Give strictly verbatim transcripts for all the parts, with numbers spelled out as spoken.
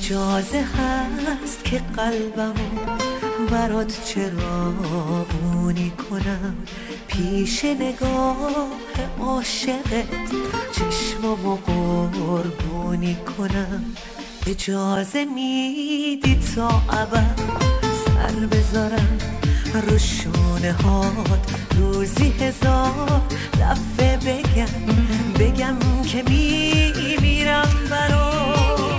اجازه هست که قلبمو برات چراغونی کنم، پیش نگاه عاشقت چشمامو قربونی کنم. اجازه میدی تا ابد سر بذارم رو شونه هات، روزی هزار دفعه بگم بگم که میمیرم برات.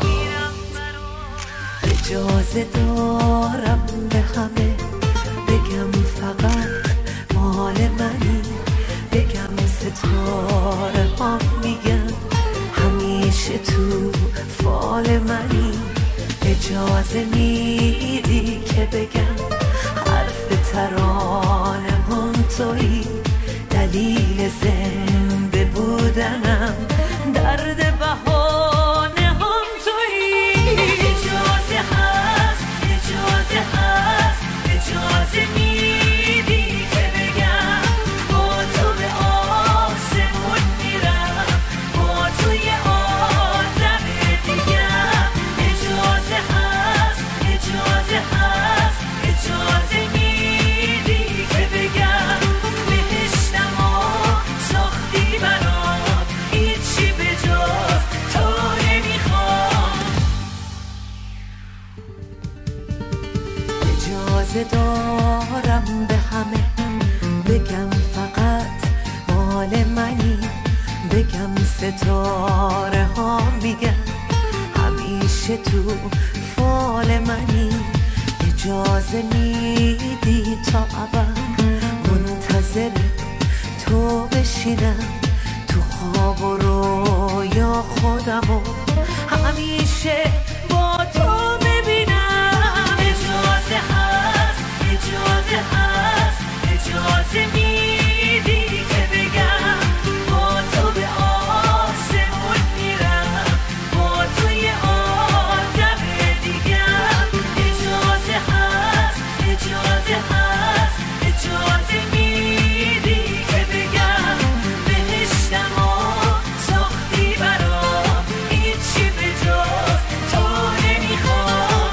اجازه دارم به همه بگم فقط مال منی، بگم ستاره ها میگن همیشه تو فال منی. اجازه میدی که بگم حرف ترانه هم تویی، دلیل زنده بودنم درد بهانه هم تویی. اجازه هست اجازه هست اجازه میدی که بگم با تو به آسمون میرم، با تو یه آدم دیگم. اجازه هست اجازه هست اجازه میدی که بگم بهشتم و ساختی برام، هیچی به جز تو نمیخوام. اجازه دارم به همه بگم فقط مال منی، بگم ستاره ها میگن همیشه تو فال منی. اجازه میدی تا ابد منتظر تو بشینم، تو خواب و رویا خودمو همیشه با تو ببینم. اجازه هست اجازه هست اجازه میدی که بگم با تو به آسمون میرم، با تو یه آدم دیگم. اجازه هست اجازه هست اجازه میدی که بگم بهشتم و ساختی برام، هیچی به جز تو نمیخوام.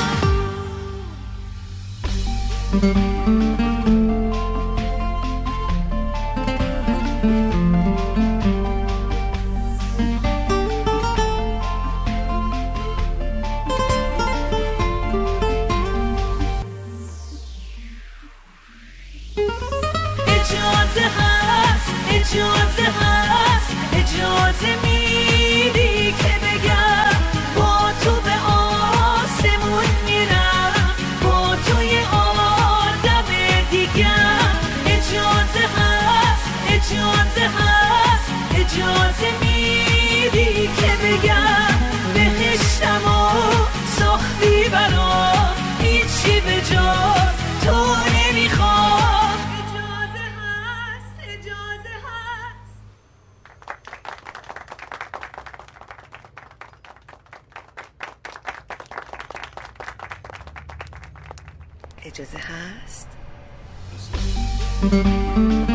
اجازه هست اجازه هست اجازه میدی که بگم با تو به آسمون میرم، با تو یه آدم دیگم. اجازه هست اجازه هست اجازه میدی که بگم بهشتم و ساختی برام، هیچی به جز تو نمیخوام. اجازه هست اجازه هست. اجازه هست